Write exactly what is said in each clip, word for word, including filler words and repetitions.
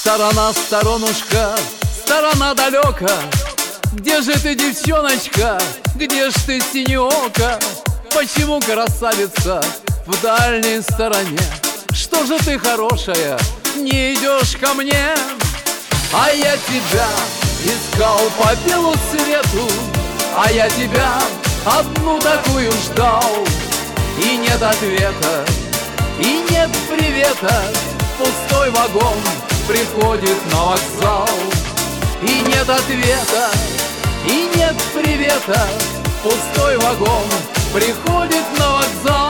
Сторона, сторонушка, сторона далека. Где же ты, девчоночка, где ж ты, синеока? Почему, красавица, в дальней стороне? Что же ты, хорошая, не идешь ко мне? А я тебя искал по белу свету, а я тебя одну такую ждал. И нет ответа, и нет привета, пустой вагон приходит на вокзал. И нет ответа, и нет привета, пустой вагон приходит на вокзал.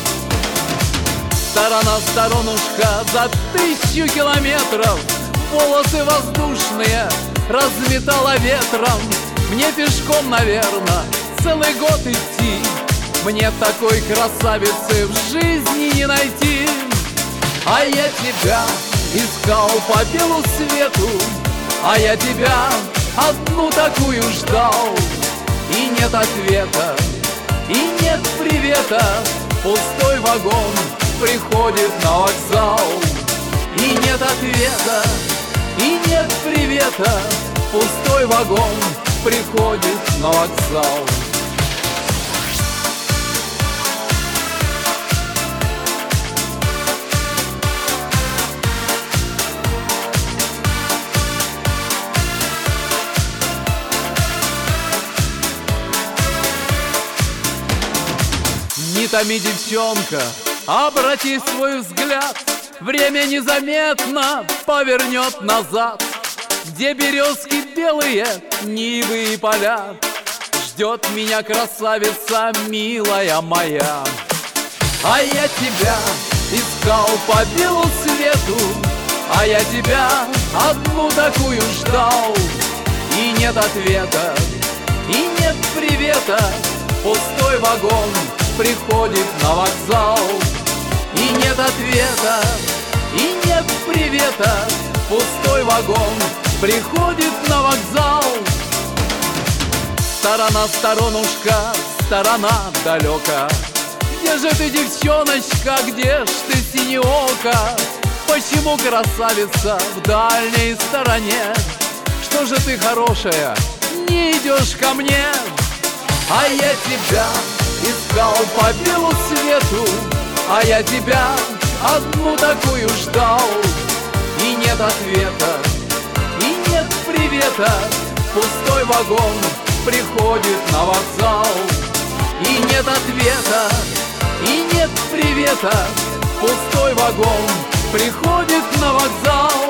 Сторона, сторонушка, за тысячу километров волосы воздушные разметала ветром. Мне пешком, наверно, целый год идти, мне такой красавицы в жизни не найти. А я тебя искал по белу свету, а я тебя одну такую ждал. И нет ответа, и нет привета, пустой вагон приходит на вокзал. И нет ответа, и нет привета, пустой вагон приходит на вокзал. Не томи, девчонка, обрати свой взгляд, время незаметно повернет назад. Где березки белые, нивы и поля, ждет меня красавица, милая моя. А я тебя искал по белу свету, а я тебя одну такую ждал. И нет ответа, и нет привета, пустой вагон приходит на вокзал. И нет ответа, и нет привета, пустой вагон приходит на вокзал. Сторона, сторонушка, сторона далека. Где же ты, девчоночка, где ж ты, синеока? Почему, красавица, в дальней стороне? Что же ты, хорошая, не идешь ко мне? А я тебя искал по белу свету, а я тебя одну такую ждал. И нет ответа, и нет привета, пустой вагон приходит на вокзал. И нет ответа, и нет привета, пустой вагон приходит на вокзал.